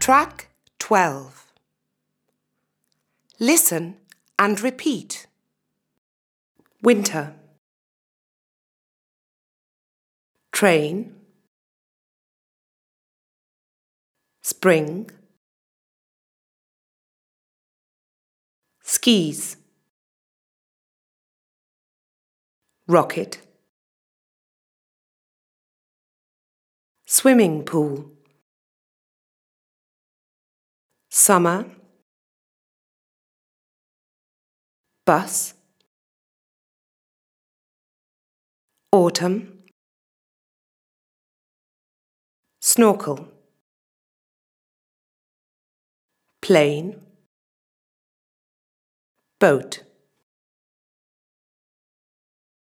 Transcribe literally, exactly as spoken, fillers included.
Track twelve. Listen and repeat. Winter. Train. Spring. Skis. Rocket. Swimming pool. Summer. Bus. Autumn. Snorkel. Plane. Boat.